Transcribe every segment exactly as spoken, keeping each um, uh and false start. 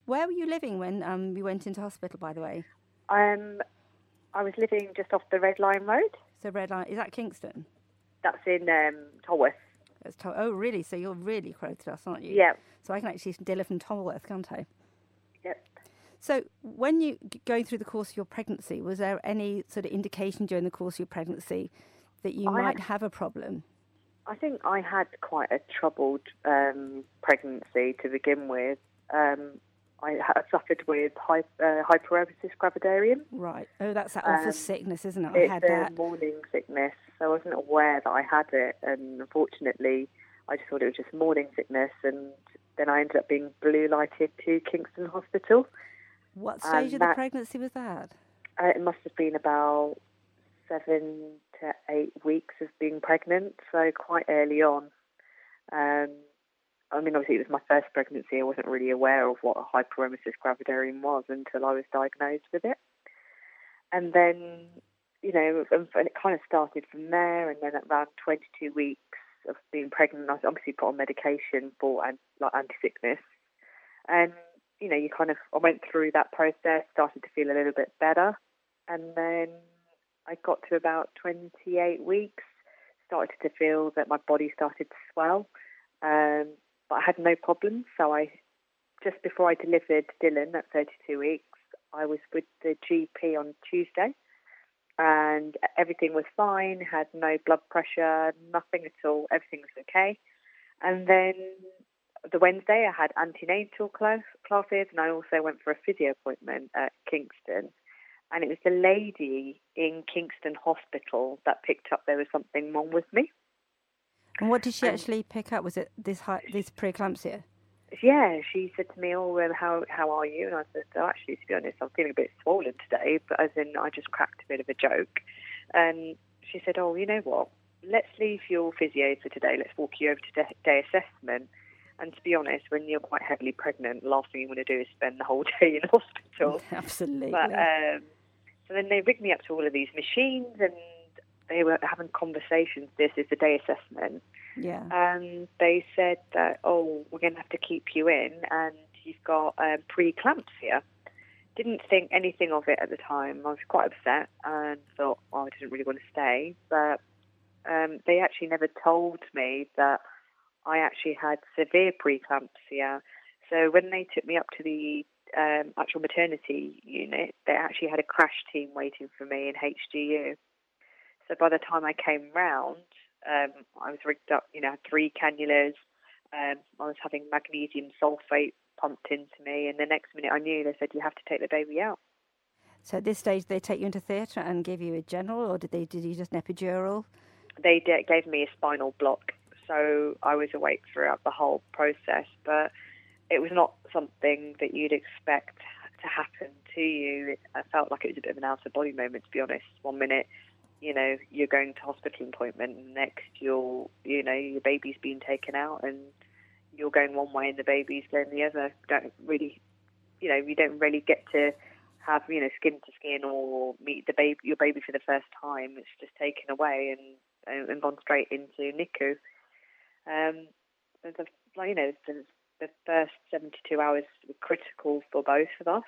Where were you living when um, you went into hospital, by the way? Um, I was living just off the Red Line Road. So Red Line, is that Kingston? That's in um, Tolworth. It's to- oh, really? So you're really close to us, aren't you? Yeah. So I can actually deliver from Tolworth, can't I? Yep. So when you going through the course of your pregnancy, was there any sort of indication during the course of your pregnancy that you I had. might have a problem? I think I had quite a troubled um, pregnancy to begin with. Um, I ha- suffered with hy- uh, hyperemesis gravidarum. Right. Oh, that's that awful Um, sickness, isn't it? I it's had a that. morning sickness, so I wasn't aware that I had it, and unfortunately, I just thought it was just morning sickness, and then I ended up being blue lighted to Kingston Hospital, What stage and of the that pregnancy was that? uh, it must have been about seven to eight weeks of being pregnant, so quite early on. Um, I mean, obviously, it was my first pregnancy. I wasn't really aware of what a hyperemesis gravidarum was until I was diagnosed with it. And then, you know, and and it kind of started from there. And then at around twenty-two weeks of being pregnant, I was obviously put on medication for an, like anti-sickness. And, you know, you kind of, I went through that process, started to feel a little bit better. And then I got to about twenty-eight weeks, started to feel that my body started to swell. Um, but I had no problems. So I, just before I delivered Dylan at thirty-two weeks, I was with the G P on Tuesday, and everything was fine, had no blood pressure, nothing at all, everything was okay. And then the Wednesday, I had antenatal class, classes, and I also went for a physio appointment at Kingston. And it was the lady in Kingston Hospital that picked up there was something wrong with me. And what did she And actually pick up? Was it this hi- this preeclampsia? yeah, she said to me, "Oh, um, how how are you?" And I said, "Oh, actually, to be honest, I'm feeling a bit swollen today." But as in, I just cracked a bit of a joke. And she said, "Oh, you know what? Let's leave your physio for today. Let's walk you over to day, day assessment." And to be honest, when you're quite heavily pregnant, the last thing you want to do is spend the whole day in hospital. But Absolutely. um, so then they rigged me up to all of these machines, and they were having conversations. This is the day assessment. Yeah. And they said that, oh, we're going to have to keep you in, and you've got um, preeclampsia. Didn't think anything of it at the time. I was quite upset and thought, oh, I didn't really want to stay. But um, they actually never told me that I actually had severe preeclampsia. So when they took me up to the um, actual maternity unit, they actually had a crash team waiting for me in H D U. So by the time I came round, um, I was rigged up, you know, had three cannulas. Um, I was having magnesium sulfate pumped into me, and the next minute I knew, they said, you have to take the baby out. So at this stage, they take you into theatre and give you a general, or did they did you just an epidural? They d- gave me a spinal block, so I was awake throughout the whole process, but it was not something that you'd expect to happen to you. I felt like it was a bit of an out-of-body moment, to be honest. One minute, you know, you're going to hospital appointment, and next you're, you know, your baby's being taken out, and you're going one way and the baby's going the other. Don't really, you know, you don't really get to have, you know, skin to skin or meet the baby, your baby for the first time. It's just taken away and and, and gone straight into N I C U. Um, the, like, you know, the, the first seventy-two hours were critical for both of us,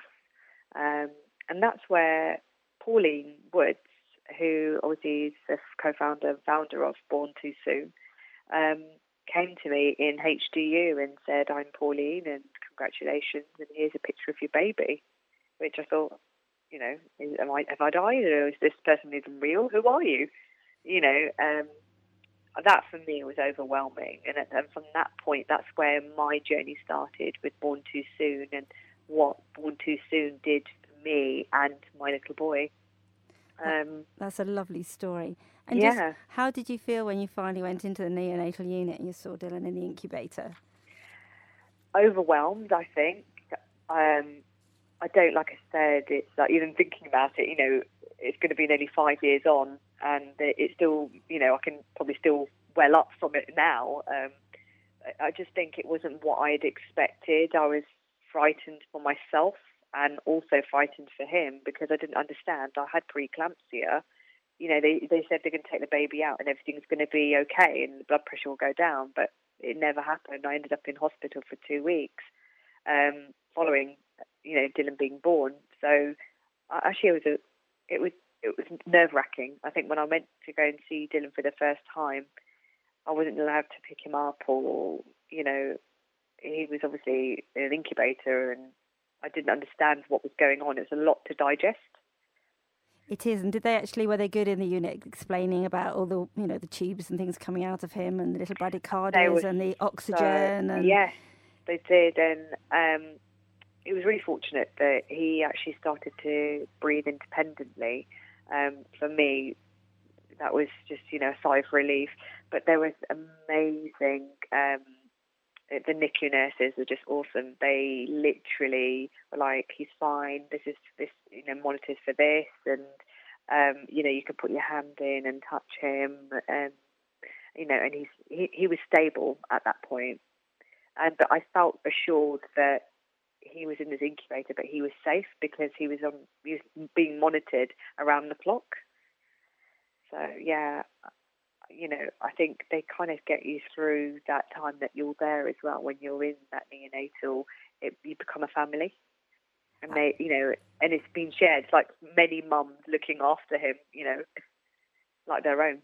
um, and that's where Pauline Woods, who obviously is the co-founder and founder of Born Too Soon, um, came to me in H D U and said, "I'm Pauline, and congratulations, and here's a picture of your baby." Which I thought, you know, is, am I have I died, or is this person even real? Who are you? You know, um, that for me was overwhelming, and, and from that point, that's where my journey started with Born Too Soon and what Born Too Soon did for me and my little boy. That, Um, that's a lovely story. And just yeah, how did you feel when you finally went into the neonatal unit and you saw Dylan in the incubator? overwhelmed, I think. Um, I don't, like I said, it's like even thinking about it, you know, it's going to be nearly five years on, and it's still, you know, I can probably still well up from it now. Um, I just think it wasn't what I had expected. I was frightened for myself and also frightened for him because I didn't understand. I had preeclampsia. You know, they, they said they're going to take the baby out and everything's going to be okay and the blood pressure will go down, but it never happened. I ended up in hospital for two weeks um, following you know, Dylan being born. So uh, actually, it was a, it was it was nerve wracking. I think when I went to go and see Dylan for the first time, I wasn't allowed to pick him up, or you know, he was obviously in an incubator, and I didn't understand what was going on. It was a lot to digest. It is. And did they actually, were they good in the unit explaining about all the, you know, the tubes and things coming out of him and the little bradycardias and the oxygen? So, and yes, they did. And um, it was really fortunate that he actually started to breathe independently. Um, for me, that was just, you know, a sigh of relief. But there was amazing... Um, the N I C U nurses were just awesome. They literally were like, he's fine, this is this, you know, monitors for this, and um, you know, you can put your hand in and touch him, and you know, and he's he, he was stable at that point. And but I felt assured that he was in his incubator, but he was safe because he was on he was being monitored around the clock. So yeah, you know, I think they kind of get you through that time that you're there as well. When you're in that neonatal, it, you become a family, and they, you know, and it's been shared. It's like many mums looking after him, you know, like their own.